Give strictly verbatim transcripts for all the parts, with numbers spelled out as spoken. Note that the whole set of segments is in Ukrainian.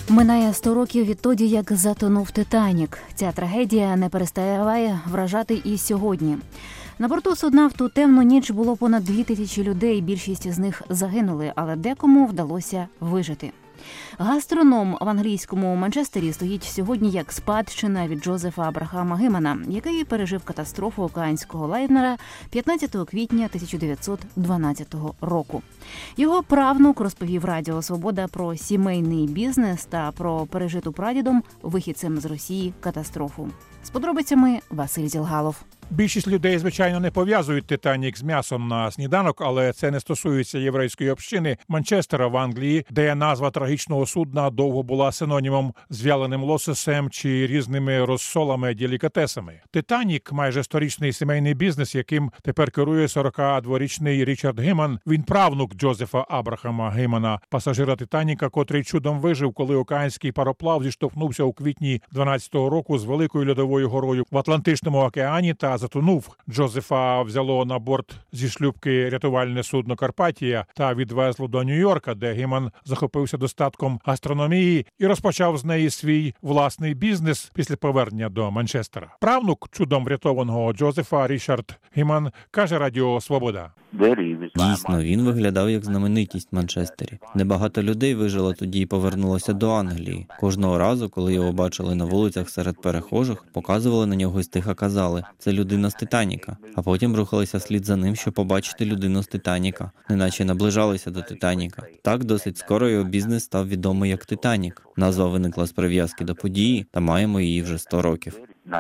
Минає сто років відтоді, як затонув «Титанік». Ця трагедія не перестає вражати і сьогодні. На борту судна в ту темну ніч було понад дві тисячі людей, більшість з них загинули, але декому вдалося вижити. Гастроном в англійському Манчестері стоїть сьогодні як спадщина від Джозефа Абрахама Гімана, який пережив катастрофу океанського лайнера п'ятнадцятого квітня тисяча дев'ятсот дванадцятого року. Його правнук розповів Радіо Свобода про сімейний бізнес та про пережиту прадідом вихідцем з Росії катастрофу. З подробицями Василь Зілгалов. Більшість людей, звичайно, не пов'язують «Титанік» з м'ясом на сніданок, але це не стосується єврейської общини Манчестера в Англії, де назва трагічного судна довго була синонімом з вяленим лососем чи різними розсолами-делікатесами. «Титанік» – майже сторічний сімейний бізнес, яким тепер керує сорокадворічний Річард Гіман. Він правнук Джозефа Абрахама Гімана, пасажира «Титаніка», котрий чудом вижив, коли океанський пароплав зіштовхнувся у квітні дванадцятого року з великою льодовою горою в Атлантичному океані та затонув. Джозефа взяло на борт зі шлюпки рятувальне судно «Карпатія» та відвезло до Нью-Йорка, де Гіман захопився достатком гастрономії і розпочав з неї свій власний бізнес після повернення до Манчестера. Правнук чудом врятованого Джозефа Річард Гіман каже Радіо Свобода. Дійсно, він виглядав як знаменитість в Манчестері. Небагато людей вижило тоді і повернулося до Англії. Кожного разу, коли його бачили на вулицях серед перехожих, показували на нього і стиха казали – це людина з «Титаніка». А потім рухалися слід за ним, щоб побачити людину з «Титаніка», неначе наближалися до «Титаніка». Так, досить скоро його бізнес став відомий як «Титанік». Назва виникла з прив'язки до події, та маємо її вже сто років.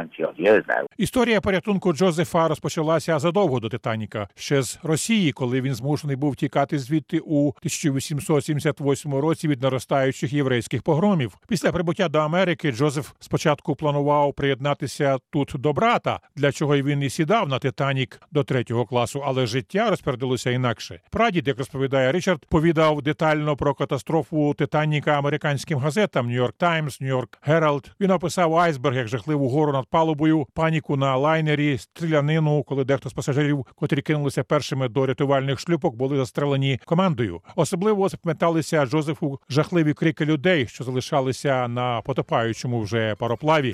Історія порятунку Джозефа розпочалася задовго до «Титаніка», ще з Росії, коли він змушений був тікати звідти у тисяча вісімсот сімдесят восьмому році від наростаючих єврейських погромів. Після прибуття до Америки Джозеф спочатку планував приєднатися тут до брата, для чого й він і сідав на «Титанік» до третього класу, але життя розпорядилося інакше. Прадід, як розповідає Річард, повідав детально про катастрофу «Титаніка» американським газетам «Нью-Йорк Таймс», «Нью-Йорк Геральд». Він описав айсберг як жахливу гору над палубою, паніку на лайнері, стрілянину, коли дехто з пасажирів, котрі кинулися першими до рятувальних шлюпок, були застрелені командою. Особливо запам'яталися Джозефу жахливі крики людей, що залишалися на потопаючому вже пароплаві.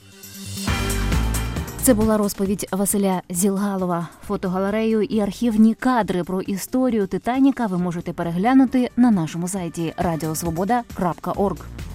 Це була розповідь Василя Зілгалова. Фотогалерею і архівні кадри про історію «Титаніка» ви можете переглянути на нашому сайті радіосвобода крапка орг.